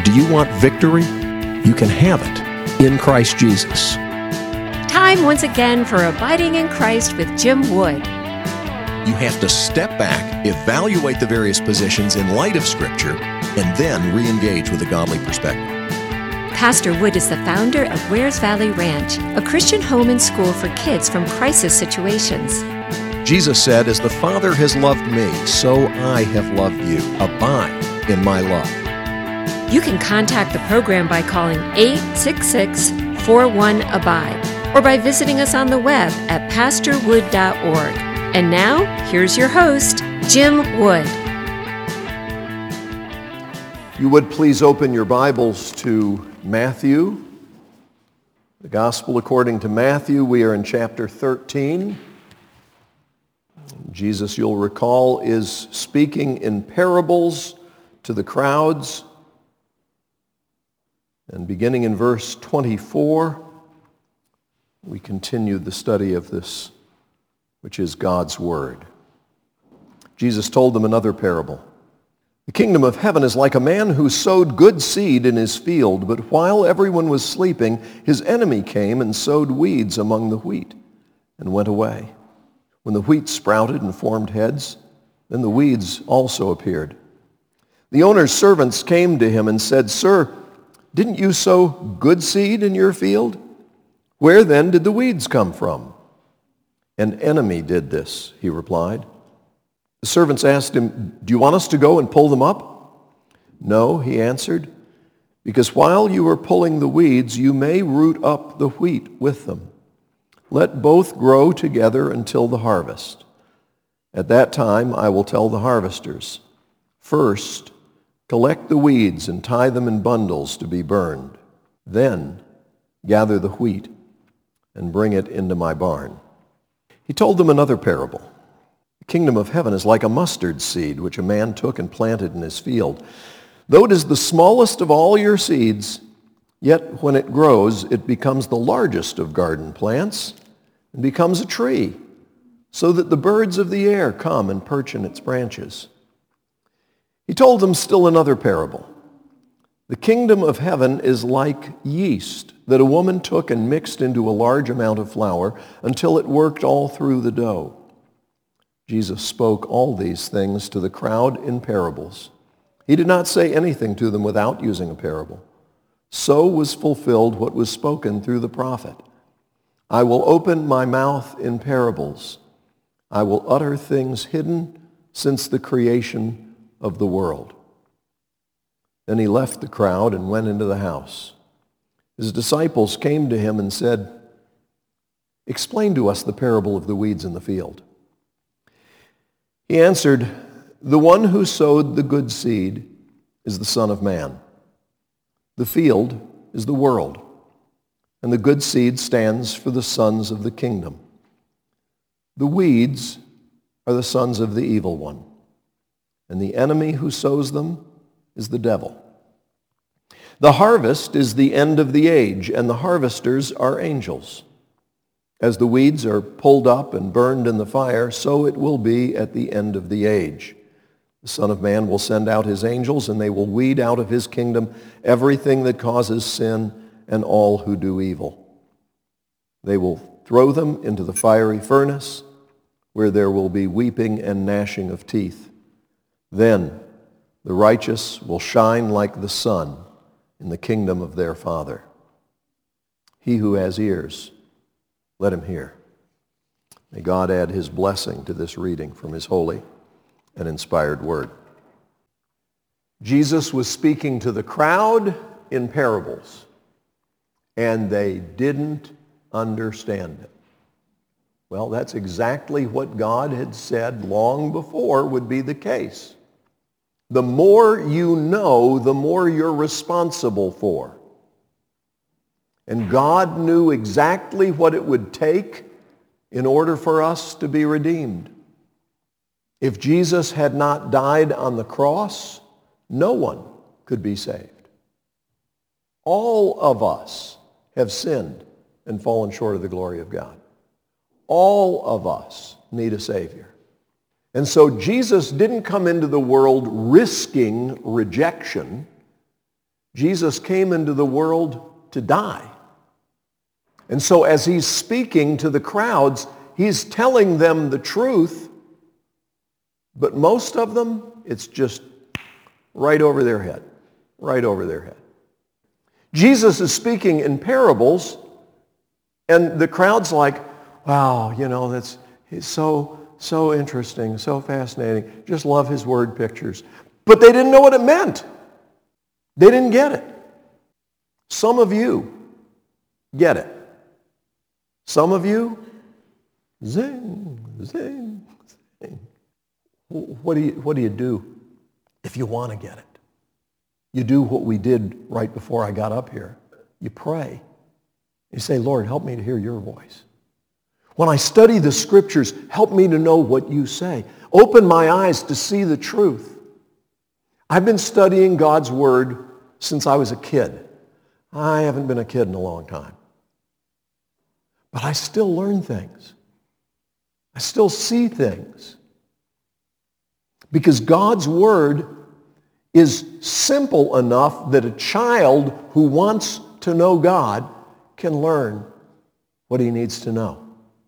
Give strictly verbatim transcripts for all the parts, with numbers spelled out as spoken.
Do you want victory? You can have it in Christ Jesus. Time once again for Abiding in Christ with Jim Wood. You have to step back, evaluate the various positions in light of Scripture, and then re-engage with a godly perspective. Pastor Wood is the founder of Wares Valley Ranch, a Christian home and school for kids from crisis situations. Jesus said, "As the Father has loved me, so I have loved you. Abide in my love." You can contact the program by calling eight six six, four one, abide or by visiting us on the web at pastor wood dot org. And now, here's your host, Jim Wood. You would please open your Bibles to Matthew, the Gospel according to Matthew. We are in chapter thirteen. Jesus, you'll recall, is speaking in parables to the crowds. And beginning in verse twenty-four, we continue the study of this, which is God's Word. Jesus told them another parable. "The kingdom of heaven is like a man who sowed good seed in his field, but while everyone was sleeping, his enemy came and sowed weeds among the wheat and went away. When the wheat sprouted and formed heads, then the weeds also appeared. The owner's servants came to him and said, 'Sir, didn't you sow good seed in your field? Where then did the weeds come from?' 'An enemy did this,' he replied. The servants asked him, 'Do you want us to go and pull them up?' 'No,' he answered, 'because while you are pulling the weeds, you may root up the wheat with them. Let both grow together until the harvest. At that time I will tell the harvesters, first, collect the weeds and tie them in bundles to be burned. Then gather the wheat and bring it into my barn.' He told them another parable. The kingdom of heaven is like a mustard seed, which a man took and planted in his field. Though it is the smallest of all your seeds, yet when it grows, it becomes the largest of garden plants and becomes a tree, so that the birds of the air come and perch in its branches." He told them still another parable. "The kingdom of heaven is like yeast that a woman took and mixed into a large amount of flour until it worked all through the dough." Jesus spoke all these things to the crowd in parables. He did not say anything to them without using a parable. So was fulfilled what was spoken through the prophet. "I will open my mouth in parables. I will utter things hidden since the creation of the world." Then he left the crowd and went into the house. His disciples came to him and said, "Explain to us the parable of the weeds in the field." He answered, "The one who sowed the good seed is the Son of Man. The field is the world, and the good seed stands for the sons of the kingdom. The weeds are the sons of the evil one, and the enemy who sows them is the devil. The harvest is the end of the age, and the harvesters are angels. As the weeds are pulled up and burned in the fire, so it will be at the end of the age. The Son of Man will send out his angels, and they will weed out of his kingdom everything that causes sin and all who do evil. They will throw them into the fiery furnace, where there will be weeping and gnashing of teeth. Then the righteous will shine like the sun in the kingdom of their Father. He who has ears, let him hear." May God add his blessing to this reading from his holy and inspired word. Jesus was speaking to the crowd in parables, and they didn't understand it. Well, that's exactly what God had said long before would be the case. The more you know, the more you're responsible for. And God knew exactly what it would take in order for us to be redeemed. If Jesus had not died on the cross, no one could be saved. All of us have sinned and fallen short of the glory of God. All of us need a Savior. And so Jesus didn't come into the world risking rejection. Jesus came into the world to die. And so as he's speaking to the crowds, he's telling them the truth, but most of them, it's just right over their head, right over their head. Jesus is speaking in parables, and the crowd's like, wow, you know, that's he's so, so interesting, so fascinating. Just love his word pictures. But they didn't know what it meant. They didn't get it. Some of you get it. Some of you, zing, zing, zing. What do you, what do you do if you want to get it? You do what we did right before I got up here. You pray. You say, Lord, help me to hear your voice. When I study the scriptures, help me to know what you say. Open my eyes to see the truth. I've been studying God's word since I was a kid. I haven't been a kid in a long time. But I still learn things. I still see things. Because God's word is simple enough that a child who wants to know God can learn what he needs to know.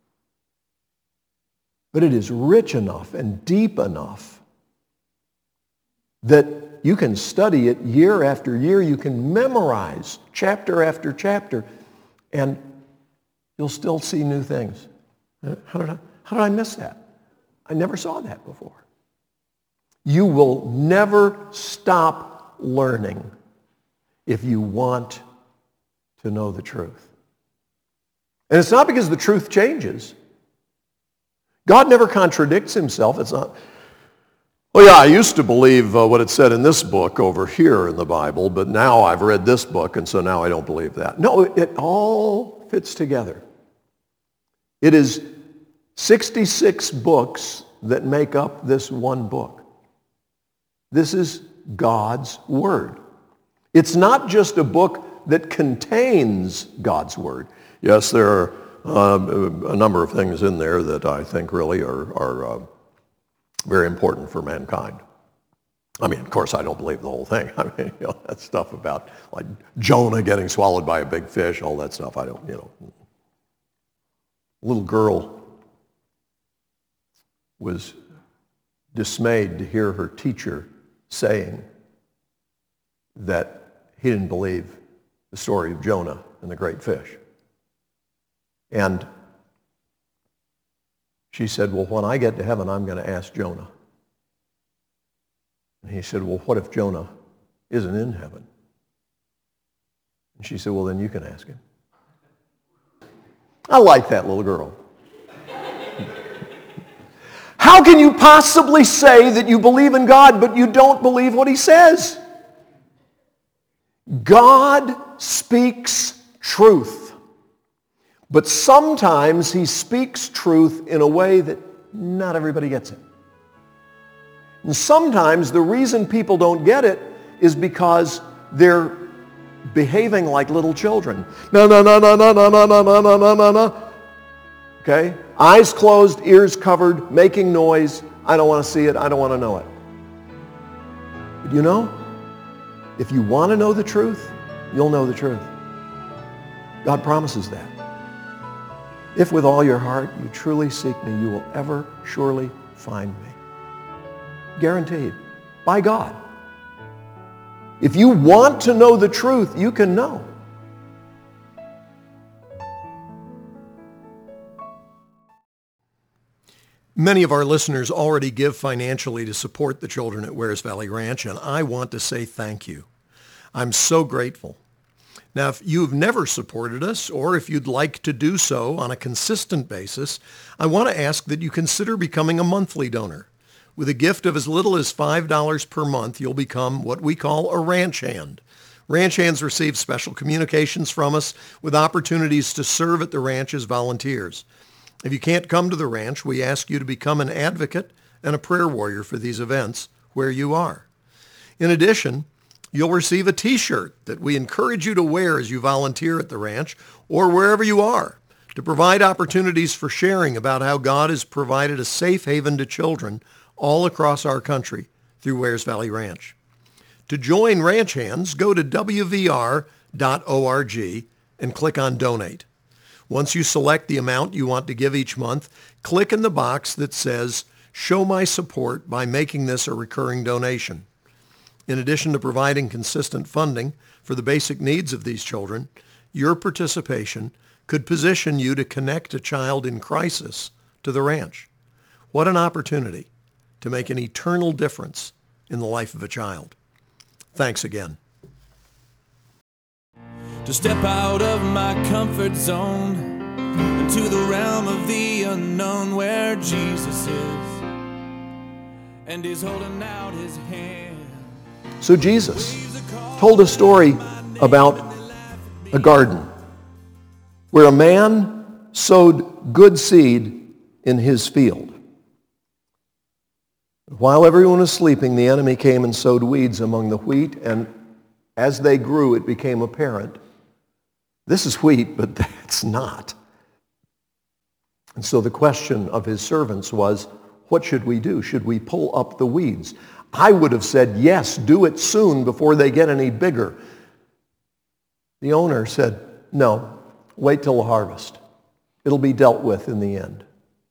But it is rich enough and deep enough that you can study it year after year. You can memorize chapter after chapter, and you'll still see new things. How did I, how did I miss that? I never saw that before. You will never stop learning if you want to know the truth. And it's not because the truth changes. God never contradicts himself. It's not, well, yeah, I used to believe uh, what it said in this book over here in the Bible, but now I've read this book, and so now I don't believe that. No, it, it all fits together. It is sixty-six books that make up this one book. This is God's word. It's not just a book that contains God's word. Yes, there are uh, a number of things in there that I think really are, are uh, very important for mankind. I mean, of course, I don't believe the whole thing. I mean, you know, that stuff about like Jonah getting swallowed by a big fish, all that stuff, I don't, you know. A little girl was dismayed to hear her teacher saying that he didn't believe the story of Jonah and the great fish. And she said, well, when I get to heaven, I'm going to ask Jonah. And he said, well, what if Jonah isn't in heaven? And she said, well, then you can ask him. I like that little girl. How can you possibly say that you believe in God, but you don't believe what he says? God speaks truth. But sometimes he speaks truth in a way that not everybody gets it. And sometimes the reason people don't get it is because they're behaving like little children. No, no, no, no, no, no, no, no, no, no, no, no, no. Okay? Eyes closed, ears covered, making noise. I don't want to see it. I don't want to know it. But you know, if you want to know the truth, you'll know the truth. God promises that. If with all your heart you truly seek me, you will ever surely find me. Guaranteed. By God. If you want to know the truth, you can know. Many of our listeners already give financially to support the children at Wears Valley Ranch, and I want to say thank you. I'm so grateful. Now, if you've never supported us, or if you'd like to do so on a consistent basis, I want to ask that you consider becoming a monthly donor. With a gift of as little as five dollars per month, you'll become what we call a ranch hand. Ranch hands receive special communications from us with opportunities to serve at the ranch as volunteers. If you can't come to the ranch, we ask you to become an advocate and a prayer warrior for these events where you are. In addition, you'll receive a t-shirt that we encourage you to wear as you volunteer at the ranch or wherever you are to provide opportunities for sharing about how God has provided a safe haven to children all across our country through Wears Valley Ranch. To join Ranch Hands, go to w v r dot org and click on Donate. Once you select the amount you want to give each month, click in the box that says, Show my support by making this a recurring donation. In addition to providing consistent funding for the basic needs of these children, your participation could position you to connect a child in crisis to the ranch. What an opportunity to make an eternal difference in the life of a child. Thanks again. To step out of my comfort zone into the realm of the unknown where Jesus is and he's holding out his hand. So Jesus told a story about a garden where a man sowed good seed in his field. While everyone was sleeping, the enemy came and sowed weeds among the wheat, and as they grew, it became apparent, this is wheat, but that's not. And so the question of his servants was, what should we do? Should we pull up the weeds? I would have said, yes, do it soon before they get any bigger. The owner said, no, wait till the harvest. It'll be dealt with in the end.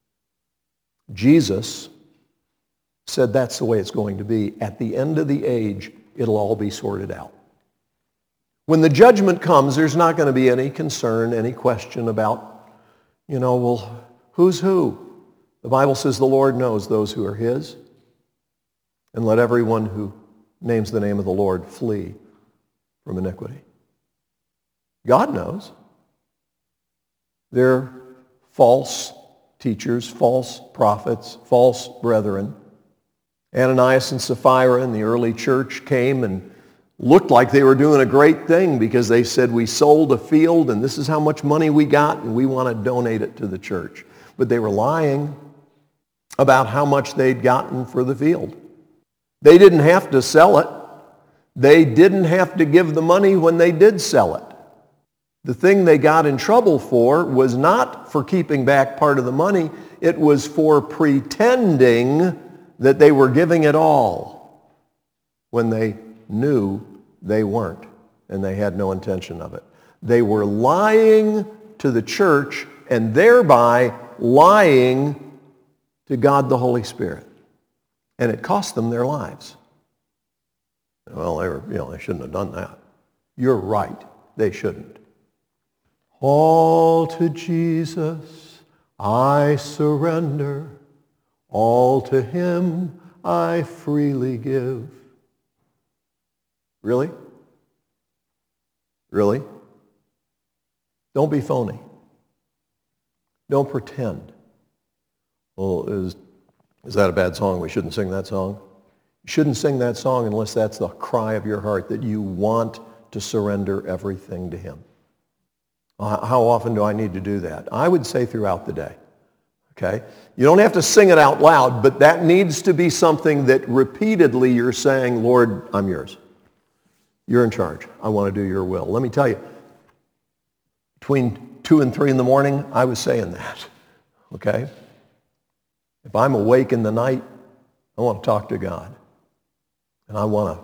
Jesus said that's the way it's going to be. At the end of the age, it'll all be sorted out. When the judgment comes, there's not going to be any concern, any question about, you know, well, who's who? The Bible says the Lord knows those who are his, and let everyone who names the name of the Lord flee from iniquity. God knows. They're false teachers, false prophets, false brethren. Ananias and Sapphira in the early church came and looked like they were doing a great thing because they said, we sold a field and this is how much money we got and we want to donate it to the church. But they were lying about how much they'd gotten for the field. They didn't have to sell it. They didn't have to give the money when they did sell it. The thing they got in trouble for was not for keeping back part of the money. It was for pretending that they were giving it all when they knew they weren't and they had no intention of it. They were lying to the church and thereby lying to God the Holy Spirit. And it cost them their lives. Well, they were, you know, they shouldn't have done that. You're right. They shouldn't. All to Jesus I surrender. All to him I freely give. Really? Really? Don't be phony. Don't pretend. Well, is, is that a bad song? We shouldn't sing that song? You shouldn't sing that song unless that's the cry of your heart, that you want to surrender everything to him. How often do I need to do that? I would say throughout the day. Okay? You don't have to sing it out loud, but that needs to be something that repeatedly you're saying, Lord, I'm yours. You're in charge. I want to do your will. Let me tell you, between two and three in the morning, I was saying that. Okay? If I'm awake in the night, I want to talk to God. And I want to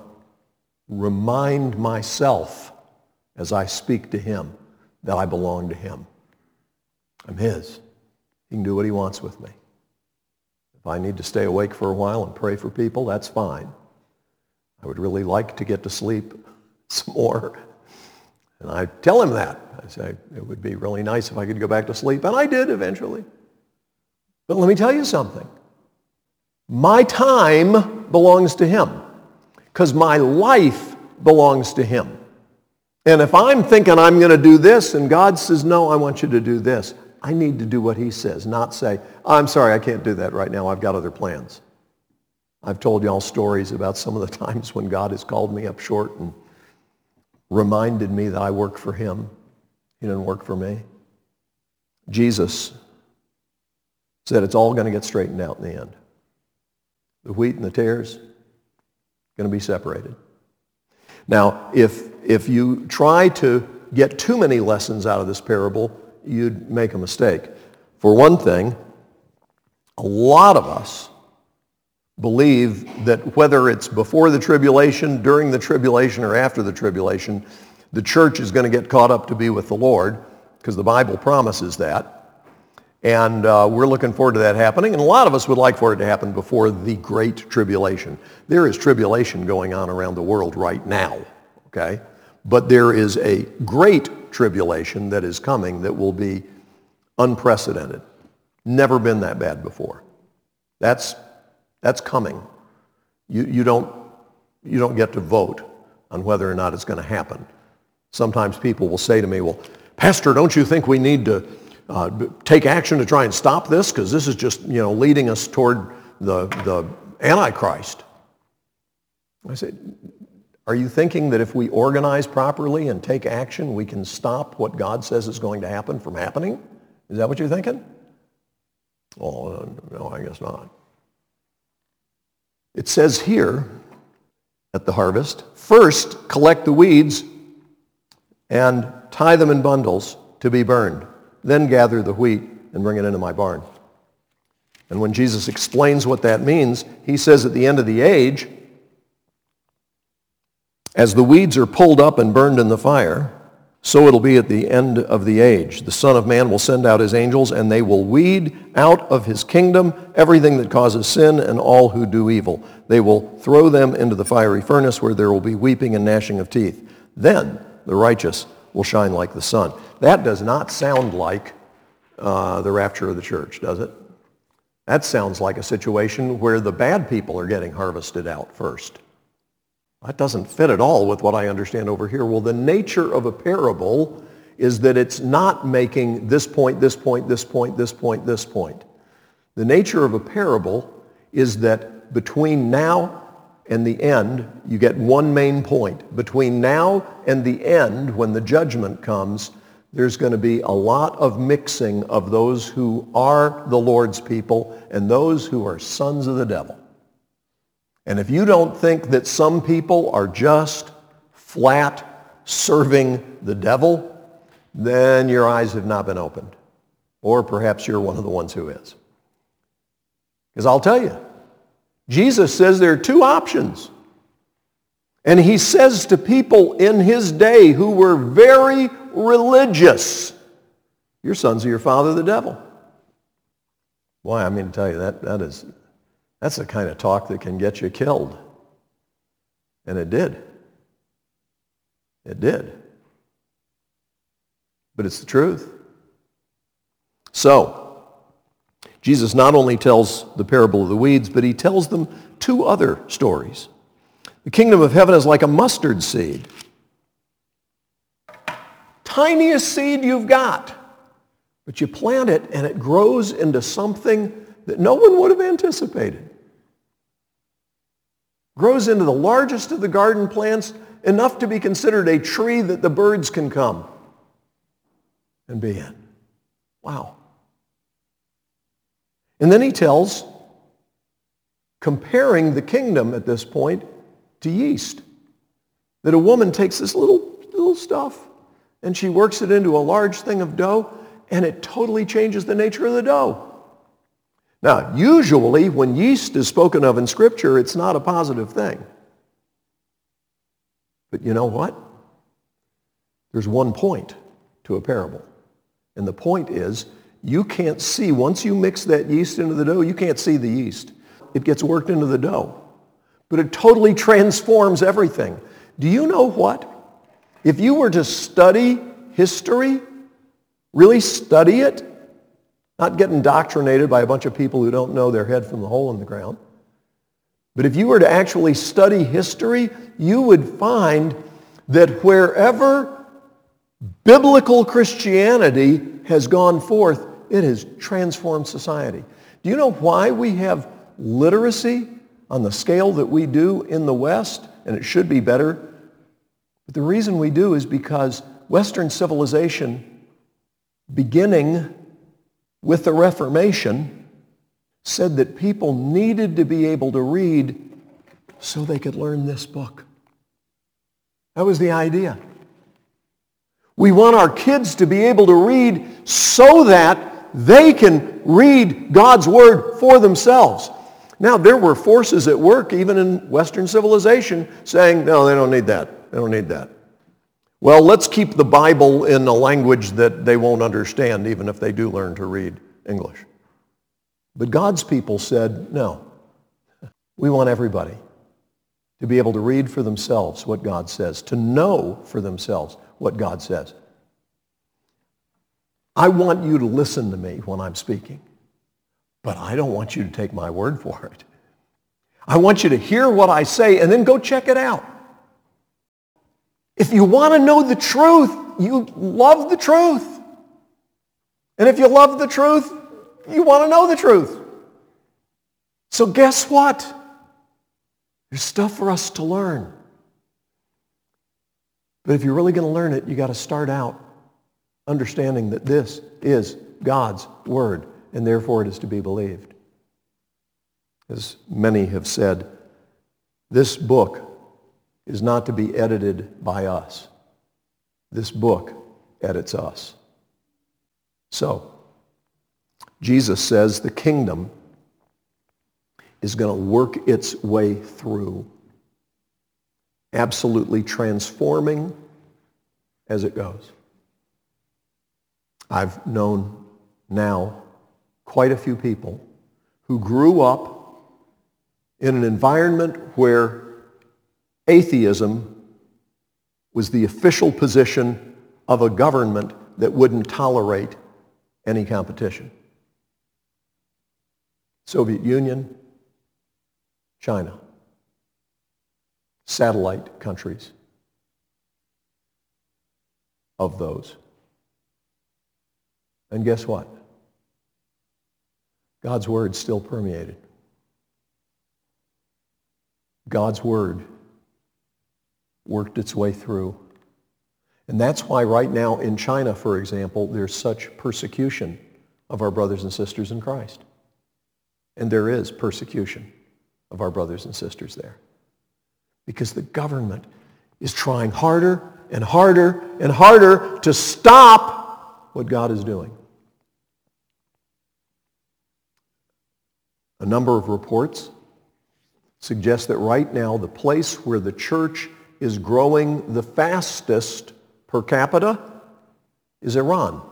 remind myself as I speak to him that I belong to him. I'm his. He can do what he wants with me. If I need to stay awake for a while and pray for people, that's fine. I would really like to get to sleep some more. And I tell him that. I say, it would be really nice if I could go back to sleep. And I did eventually. But let me tell you something. My time belongs to him because my life belongs to him. And if I'm thinking I'm going to do this and God says, no, I want you to do this, I need to do what he says, not say, I'm sorry, I can't do that right now. I've got other plans. I've told y'all stories about some of the times when God has called me up short and reminded me that I work for him. He didn't work for me. Jesus said it's all going to get straightened out in the end. The wheat and the tares going to be separated. Now, if, if you try to get too many lessons out of this parable, you'd make a mistake. For one thing, a lot of us believe that whether it's before the tribulation, during the tribulation, or after the tribulation, the church is going to get caught up to be with the Lord, because the Bible promises that. And uh, we're looking forward to that happening. And a lot of us would like for it to happen before the Great Tribulation. There is tribulation going on around the world right now, okay? But there is a great tribulation that is coming that will be unprecedented. Never been that bad before. That's, that's coming. You, you, don't, you don't get to vote on whether or not it's going to happen. Sometimes people will say to me, well, Pastor, don't you think we need to uh, take action to try and stop this? Because this is just, you know, leading us toward the, the Antichrist. I say, are you thinking that if we organize properly and take action, we can stop what God says is going to happen from happening? Is that what you're thinking? Oh, no, I guess not. It says here at the harvest, first collect the weeds and tie them in bundles to be burned. Then gather the wheat and bring it into my barn. And when Jesus explains what that means, he says at the end of the age, as the weeds are pulled up and burned in the fire, so it'll be at the end of the age. The Son of Man will send out his angels, and they will weed out of his kingdom everything that causes sin and all who do evil. They will throw them into the fiery furnace where there will be weeping and gnashing of teeth. Then the righteous will shine like the sun. That does not sound like uh, the rapture of the church, does it? That sounds like a situation where the bad people are getting harvested out first. That doesn't fit at all with what I understand over here. Well, the nature of a parable is that it's not making this point, this point, this point, this point, this point. The nature of a parable is that between now and the end, you get one main point. Between now and the end, when the judgment comes, there's going to be a lot of mixing of those who are the Lord's people and those who are sons of the devil. And if you don't think that some people are just flat serving the devil, then your eyes have not been opened. Or perhaps you're one of the ones who is. Because I'll tell you, Jesus says there are two options. And he says to people in his day who were very religious, you're sons of your father the devil. Boy, I mean to tell you, that, that is... That's the kind of talk that can get you killed. And it did. It did. But it's the truth. So, Jesus not only tells the parable of the weeds, but he tells them two other stories. The kingdom of heaven is like a mustard seed. Tiniest seed you've got. But you plant it and it grows into something that no one would have anticipated. Grows into the largest of the garden plants, enough to be considered a tree that the birds can come and be in. Wow. And then he tells, comparing the kingdom at this point to yeast. That a woman takes this little, little stuff and she works it into a large thing of dough, and it totally changes the nature of the dough. Now, usually when yeast is spoken of in Scripture, it's not a positive thing. But you know what? There's one point to a parable. And the point is, you can't see, once you mix that yeast into the dough, you can't see the yeast. It gets worked into the dough. But it totally transforms everything. Do you know what? If you were to study history, really study it, not get indoctrinated by a bunch of people who don't know their head from the hole in the ground. But if you were to actually study history, you would find that wherever biblical Christianity has gone forth, it has transformed society. Do you know why we have literacy on the scale that we do in the West? And it should be better. But the reason we do is because Western civilization, beginning with the Reformation, said that people needed to be able to read so they could learn this book. That was the idea. We want our kids to be able to read so that they can read God's Word for themselves. Now, there were forces at work, even in Western civilization, saying, no, they don't need that. They don't need that. Well, let's keep the Bible in a language that they won't understand, even if they do learn to read English. But God's people said, no, we want everybody to be able to read for themselves what God says, to know for themselves what God says. I want you to listen to me when I'm speaking, but I don't want you to take my word for it. I want you to hear what I say and then go check it out. If you want to know the truth, you love the truth. And if you love the truth, you want to know the truth. So guess what? There's stuff for us to learn. But if you're really going to learn it, you got to start out understanding that this is God's word, and therefore it is to be believed. As many have said, this book is not to be edited by us. This book edits us. So, Jesus says the kingdom is going to work its way through, absolutely transforming as it goes. I've known now quite a few people who grew up in an environment where atheism was the official position of a government that wouldn't tolerate any competition. Soviet Union, China, satellite countries of those. And guess what? God's word still permeated. God's word worked its way through. And that's why right now in China, for example, there's such persecution of our brothers and sisters in Christ. And there is persecution of our brothers and sisters there. Because the government is trying harder and harder and harder to stop what God is doing. A number of reports suggest that right now the place where the church is growing the fastest per capita is Iran.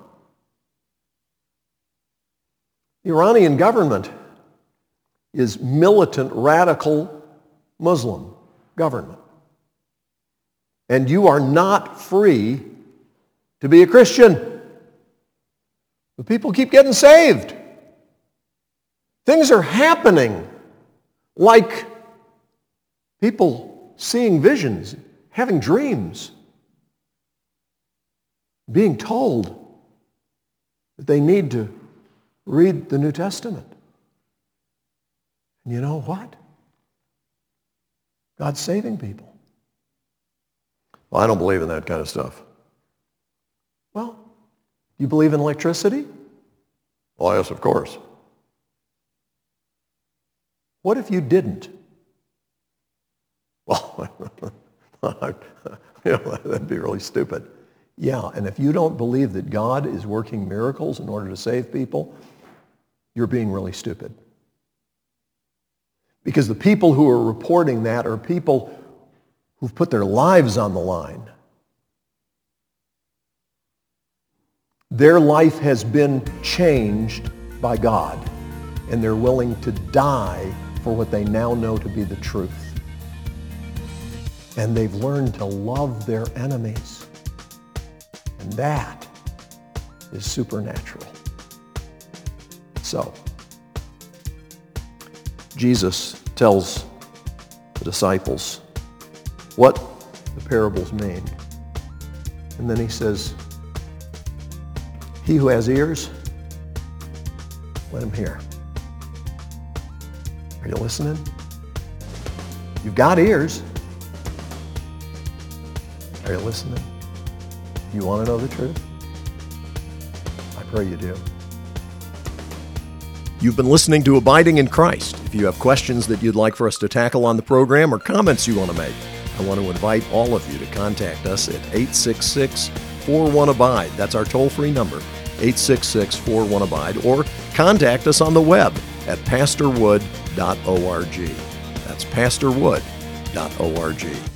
The Iranian government is militant, radical Muslim government. And you are not free to be a Christian. But people keep getting saved. Things are happening like people seeing visions, having dreams, being told that they need to read the New Testament. And you know what? God's saving people. Well, I don't believe in that kind of stuff. Well, you believe in electricity? Well, yes, of course. What if you didn't? Well, you know, that'd be really stupid. Yeah, and if you don't believe that God is working miracles in order to save people, you're being really stupid. Because the people who are reporting that are people who've put their lives on the line. Their life has been changed by God, and they're willing to die for what they now know to be the truth. And they've learned to love their enemies. And that is supernatural. So, Jesus tells the disciples what the parables mean. And then he says, he who has ears, let him hear. Are you listening? You've got ears. Are you listening? You want to know the truth? I pray you do. You've been listening to Abiding in Christ. If you have questions that you'd like for us to tackle on the program or comments you want to make, I want to invite all of you to contact us at eight six six, four one, ABIDE. That's our toll-free number, eight six six, four one, ABIDE. Or contact us on the web at pastor wood dot org. That's pastor wood dot org.